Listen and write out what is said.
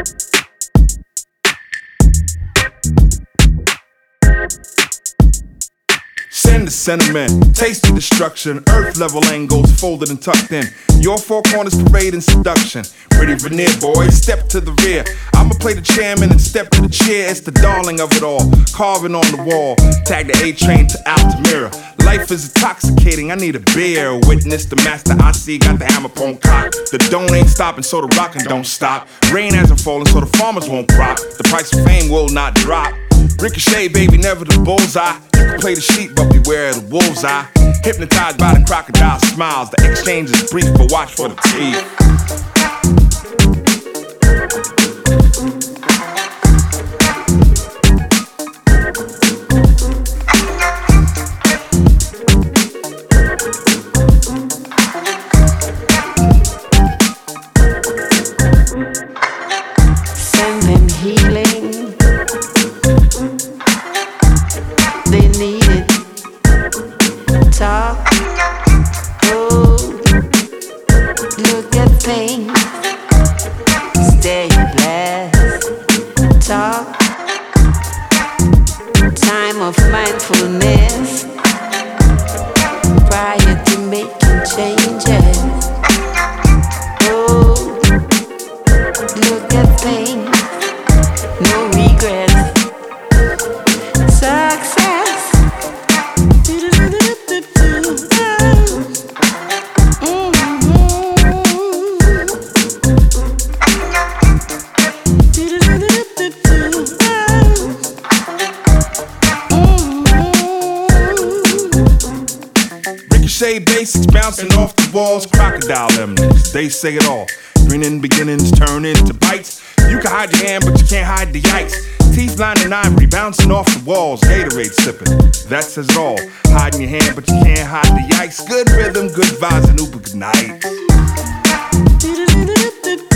Send the sentiment, taste the destruction. Earth level angles folded and tucked in. Your four corners parade and seduction. Pretty veneer boys, step to the rear. I'ma play the chairman and step to the chair. It's the darling of it all, carving on the wall. Tag the A-train to Altamira. Life is intoxicating, I need a beer. Witness the master I see, got the hammer upon cock. The don't ain't stopping, so the rockin' don't stop. Rain hasn't fallen, so the farmers won't crop. The price of fame will not drop. Ricochet, baby, never the bullseye. You can play the sheep, but beware of the wolf's eye. Hypnotized by the crocodile smiles. The exchange is brief, but watch for the teeth. Send them healing. They need it. Talk. Oh, look at things. Stay blessed. Talk. Time of mindfulness. Prior to making changes. Oh, look at things. No regrets. Success. Ricochet basics bouncing off the walls. Crocodile eminence, they say it all. Grinning beginnings turn into bites. You can hide your hand, but you can't hide the ice. Teeth lined in ivory, bouncing off the walls. Gatorade sipping, that says it all. Hiding your hand, but you can't hide the ice. Good rhythm, good vibes, and Uber good night.